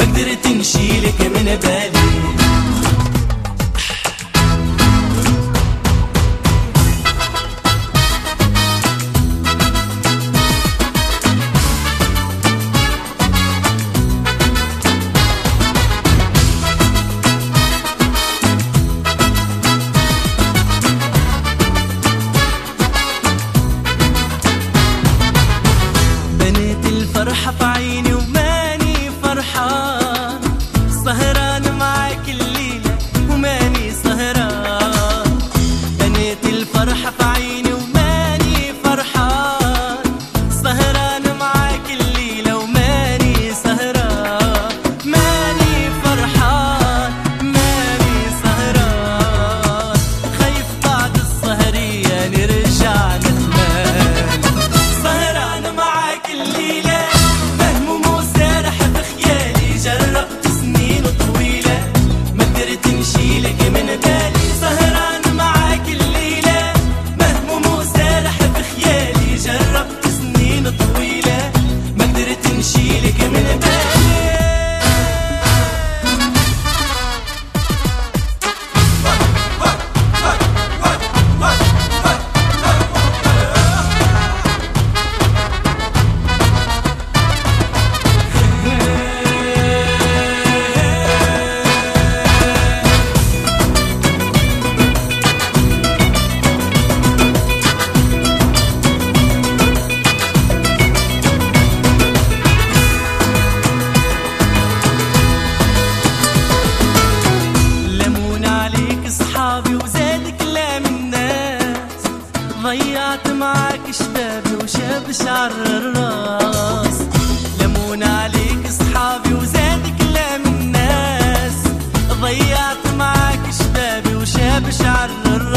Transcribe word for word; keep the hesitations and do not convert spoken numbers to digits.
ما قدرت نشيلك من بالي. فرحة في عيني وماني فرحان، سهران معاك الليلة وماني سهران. بنيت الفرحة في عيني وماني فرحان، سهران معاك الليلة وماني سهران. ماني فرحان ماني سهران، خايف بعد السهرية نرجع ندمان. سهران معاك الليلة جربت سنين طويلة ما قدرت نشيلك من بالي. سهران معاك الليلة مهموم وسارح بخيالي، جربت سنين طويلة ما قدرت نشيلك من بالي. ضيعت معاك شبابي وشاب شعر الراس، لمون عليك صحابي وزاد كلام الناس. ضيعت معاك شبابي وشاب شعر الراس.